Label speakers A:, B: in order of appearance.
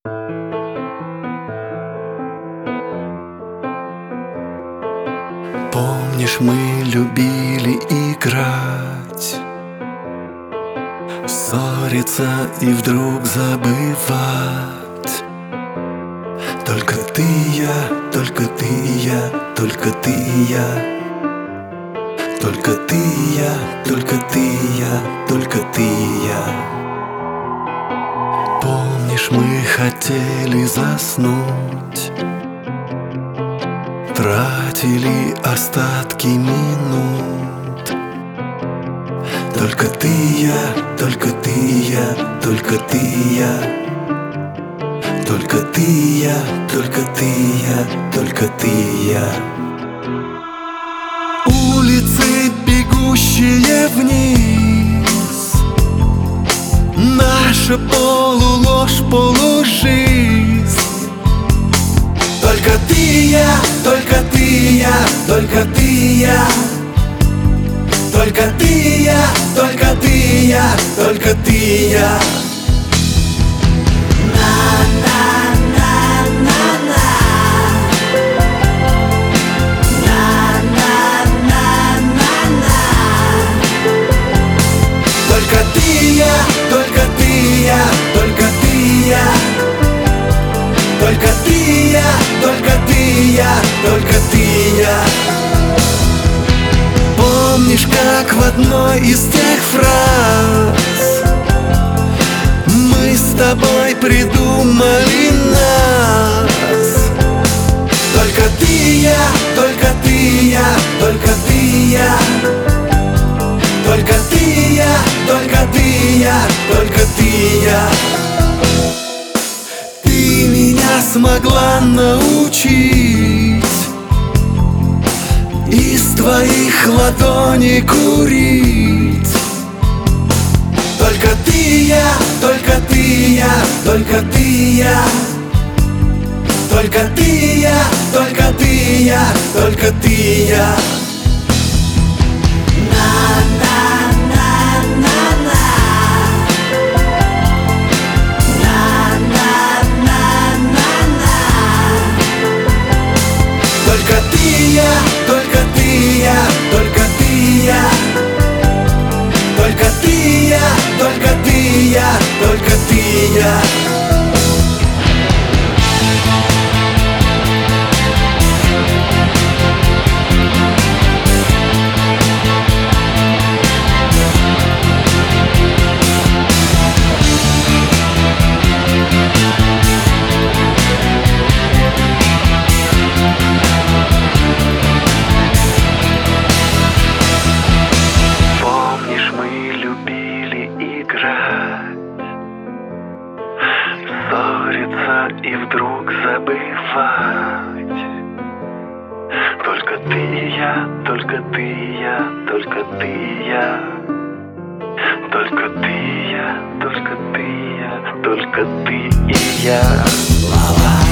A: Помнишь, мы любили играть, ссориться и вдруг забывать. Только ты и я, только ты и я, только ты и я. Только ты и я, только ты и я, только ты и я. Помнишь, мы хотели заснуть, тратили остатки минут. Только ты и я, только ты и я, только ты и я. Только ты и я, только ты и я, только ты и я. Улицы, бегущие вниз, наша полуложь, полужизнь. Только ты и я, только ты и я, только ты и я. Только ты и я, только ты и я, только ты и я. Только ты и я, только ты и я, только ты и я. Только ты и я, только ты и я, только ты и я. Помнишь, как в одной из тех фраз мы с тобой придумали нас? Только ты и я, только ты и я, только ты и я. Только ты и я, только ты и я, только ты и я. Ты меня смогла научить из твоих ладоней курить. Только ты и я, только ты и я, только ты и я. Только ты и я, только ты и я, только ты и я. Только ты и я, только ты и я, только ты и я. Только ты и я, только ты и я, только ты и я. Ссориться и вдруг забывать. Только ты и я, только ты и я, только ты и я. Только ты и я, только ты и я, только ты и я.